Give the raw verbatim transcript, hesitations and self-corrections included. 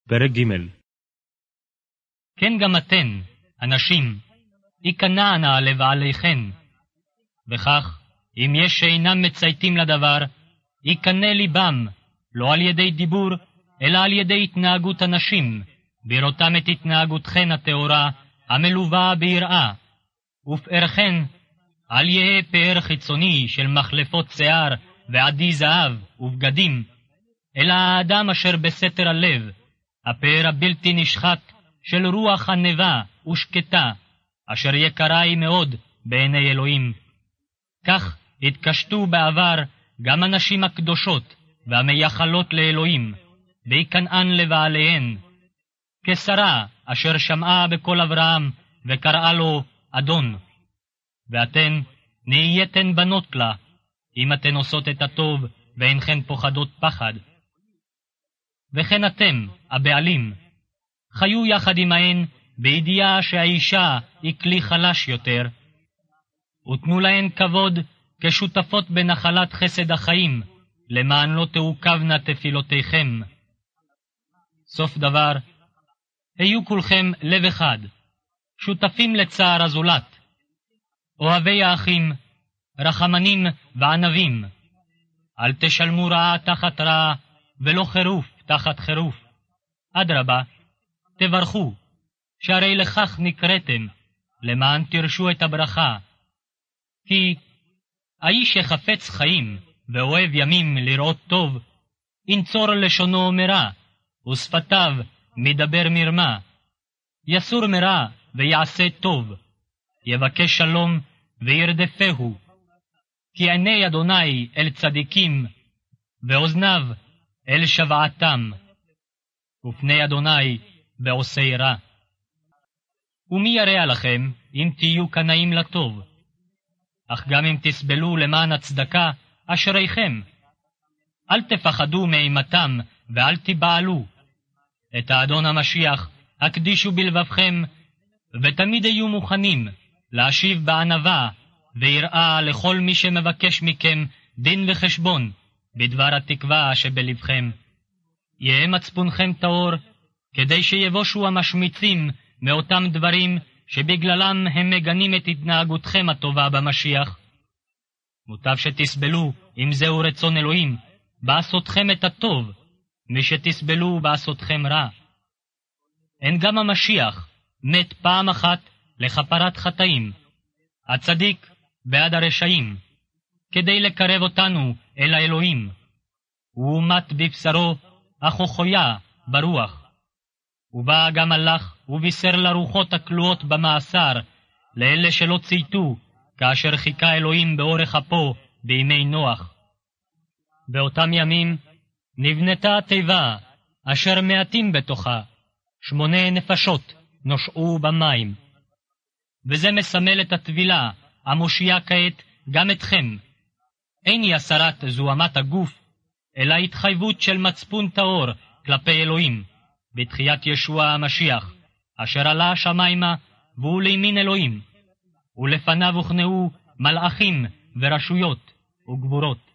פרק ג'. כן גם אתן, אנשים, ייכנע נא לבעליכן. וכך, אם יש שאינם מצייתים לדבר, ייכנע ליבם, לא על ידי דיבור, אלא על ידי התנהגות אנשים, בראותם את התנהגותכן הטהורה, המלווה ביראה. ופארכן, אל יהא פאר חיצוני של מחלפות שיער ועדי זהב ובגדים, אלא האדם אשר בסתר הלב, הפאר הבלתי נשחט של רוח ענבה ושקטה, אשר יקרה היא מאוד בעיני אלוהים. כך התקשטו בעבר גם הנשים הקדושות והמייחלות לאלוהים, ויקנאן לבעליהן, כשרה אשר שמעה בקול אברהם וקראה לו אדון. ואתן נהייתן בנות לה, אם אתן עושות את הטוב ואינכן פוחדות פחד. וכן אתם, הבעלים, חיו יחד עמהן בידיעה שהאישה היא כלי חלש יותר, ותנו להן כבוד כשותפות בנחלת חסד החיים, למען לא תעוכבנה תפילותיכם. סוף דבר, היו כולכם לב אחד, שותפים לצער הזולת, אוהבי האחים, רחמנים וענבים. אל תשלמו רעה תחת רעה, ולא חירוף תחת חירוף. אדרבה, תברכו, שהרי לכך נקראתם, למען תרשו את הברכה. כי האיש שחפץ חיים ואוהב ימים לראות טוב, ינצור לשונו מרע, ושפתיו מדבר מרמה. יסור מרע ויעשה טוב, יבקש שלום וירדפהו. כי עיני אדוני אל צדיקים, ואוזניו אל שבעתם, ופני אדוני בעושי רע. ומי ירע לכם אם תהיו קנאים לטוב? אך גם אם תסבלו למען הצדקה, אשריכם. אל תפחדו מאימתם ואל תבעלו. את האדון המשיח הקדישו בלבבכם, ותמיד היו מוכנים להשיב בענווה ויראה לכל מי שמבקש מכם דין וחשבון בדבר התקווה שבלבכם. יהיה מצפונכם טהור, כדי שיבושו המשמיצים מאותם דברים שבגללם הם מגנים את התנהגותכם הטובה במשיח. מוטב שתסבלו, אם זהו רצון אלוהים, בעשותכם את הטוב, משתסבלו בעשותכם רע. אין גם המשיח מת פעם אחת לכפרת חטאים, הצדיק בעד הרשעים, כדי לקרב אותנו אל האלוהים. הוא מת בבשרו, אך הוא חויה ברוח. ובא גם הלך ובישר לרוחות הכלואות במאסר, לאלה שלא צייתו, כאשר חיכה אלוהים באורך אפו בימי נוח. באותם ימים נבנתה התיבה, אשר מעטים בתוכה, שמונה נפשות נושעו במים. וזה מסמל את הטבילה, המושיעה כעת גם אתכם. אין היא הסרת זוהמת הגוף, אלא התחייבות של מצפון טהור כלפי אלוהים, בתחיית ישוע המשיח, אשר עלה השמיימה והוא לימין אלוהים, ולפניו הוכנעו מלאכים ורשויות וגבורות.